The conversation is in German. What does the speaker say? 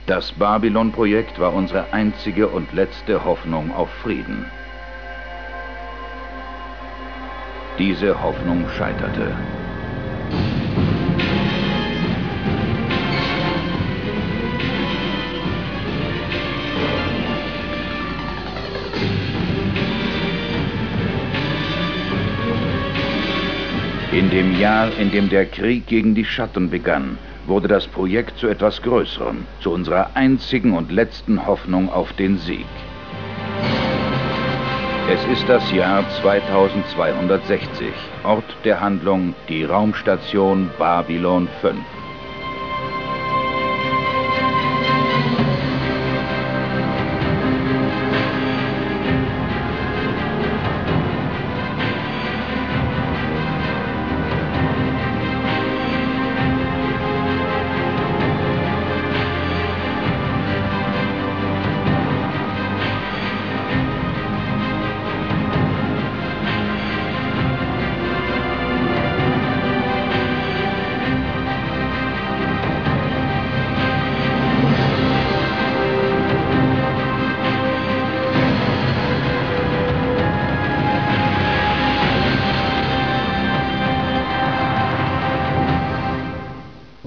Das Babylon-Projekt war unsere einzige und letzte Hoffnung auf Frieden. Diese Hoffnung scheiterte. In dem Jahr, in dem der Krieg gegen die Schatten begann, wurde das Projekt zu etwas Größerem, zu unserer einzigen und letzten Hoffnung auf den Sieg. Es ist das Jahr 2260, Ort der Handlung die Raumstation Babylon 5.